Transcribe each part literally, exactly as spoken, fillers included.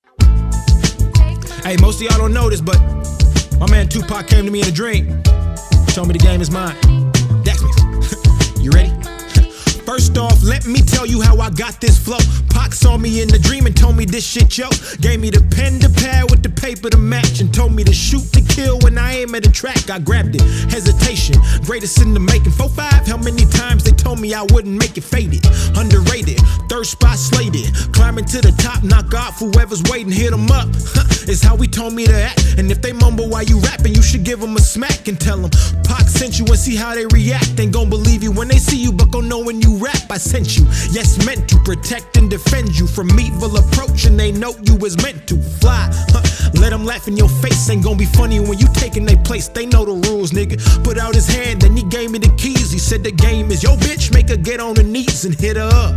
Hey, most of y'all don't know this, but my man Tupac came to me in a dream. Told me the game is mine. That's me. You ready? First off, let me tell you how I got this flow. Pac saw me in the dream and told me this shit, yo. Gave me the pen, the pad with the paper to match, and told me to shoot to kill when I aim at a track. I grabbed it, hesitation, greatest in the making. four five, how many times they told me I wouldn't make it, faded, underrated, third spot slated, climbing to the top, knock off whoever's waiting, hit them up. It's how he told me to act, and if they mumble while you rapping, you should give them a smack and tell them Pac sent you and see how they react. Ain't gon' believe you when they see you, but gon' know when you rap. I sent you, yes, meant to protect and defend you from evil approach, and they know you was meant to fly. Huh. Let them laugh in your face, ain't gon' be funny when you taking their place. They know the rules, nigga. Put out his hand, then he gave me the keys. He said the game is yo bitch, make her get on her knees and hit her up.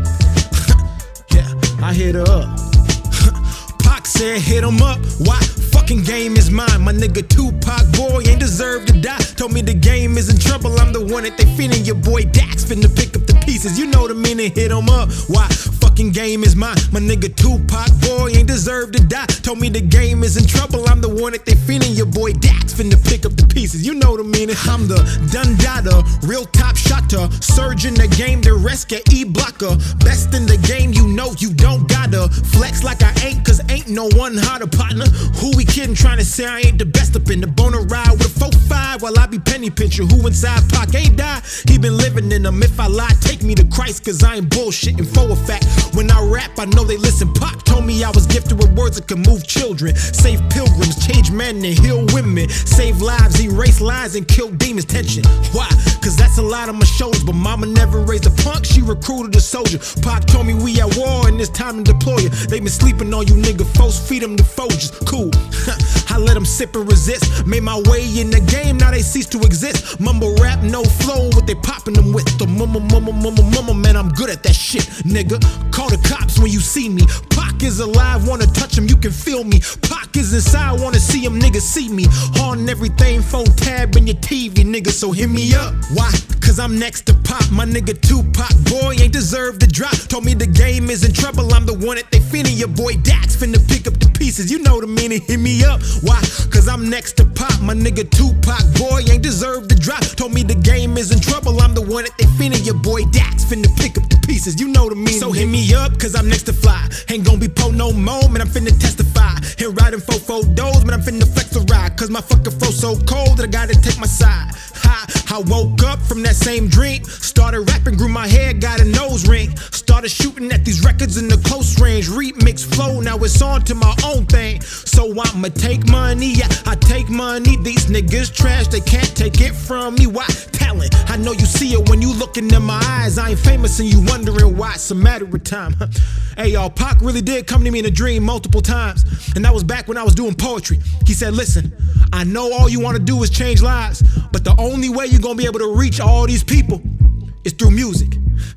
Yeah, I hit her up. Pac said hit him up. Why? Fucking game is mine. My nigga Tupac boy ain't deserve to die. Told me the game is in trouble, I'm the one that they feeding. Your boy Dax finna pick up the pieces. You know the meaning, hit him up. Why? Fucking game is mine. My nigga Tupac boy ain't deserve to die. Told me the game is in trouble, I'm the one that they feeding. Your boy Dax finna pick up the pieces. You know the meaning. I'm the Dundada, real top shotter. Surge in the game, the rest get E-blocker. Best in the game, you know you don't gotta flex like I ain't, cause ain't no one harder partner. Who we kidding, trying to say I ain't the best up in the bona ride with a four five while I be penny pincher. Who inside Pac ain't die? He been living in them. If I lie, take me to Christ, cause I ain't bullshitting for a fact. When I rap, I know they listen. Pac told me I was gifted with words that could move children, save pilgrims, change men and heal women, save lives, erase lies and kill demons. Tension. Why? Cause that's a lot of my shows, but mama never raised a punk, she recruited a soldier. Pac told me we at war and it's time to deploy it. They been sleeping on you nigga folks, feed them the Folgers. Cool. I let them sip and resist. Made my way in the game, now they cease to exist. Mumble rap, no flow, what they popping them with. The mumma, mumma, mumma, mumma, man, I'm good at that shit, nigga. Call the cops when you see me. Pac is alive, wanna touch him, you can feel me. Pac is inside, wanna see him, nigga, see me. On everything, phone tab in your T V, nigga, so hit me up. Why? Cause I'm next to Pac, my nigga Tupac boy ain't deserve to drop. Told me the game is in trouble, I'm the one that they feeding. Your boy Dax finna pick up the pieces, you know the meaning, hit me up. Why? Cause I'm next to Pac, my nigga Tupac boy ain't deserve to drop. Told me the game is in trouble, I'm the one that they feeding. Your boy Dax finna pick up the pieces, you know the meaning. So hit me up, cause I'm next to fly. Ain't gon' be po no more, man, I'm finna testify. Here riding four photos, man, I'm finna flex the ride. Cause my fucking flow so cold that I gotta take my side. I woke up from that same dream, started rapping, grew my hair, got a nose ring, started shooting at these records in the close range, remix flow, now it's on to my own thing. So I'ma take money, yeah, I take money. These niggas trash, they can't take it from me. Why? Talent, I know you see it when you looking in my eyes. I ain't famous and you wondering why, it's a matter of time. Hey y'all, Pac really did come to me in a dream multiple times, and that was back when I was doing poetry. He said, listen, I know all you wanna do is change lives, but the only way you're gonna be able to reach all these people is through music.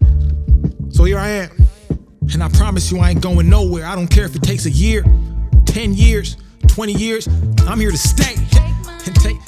So here I am, and I promise you I ain't going nowhere. I don't care if it takes a year, ten years, twenty years, I'm here to stay and take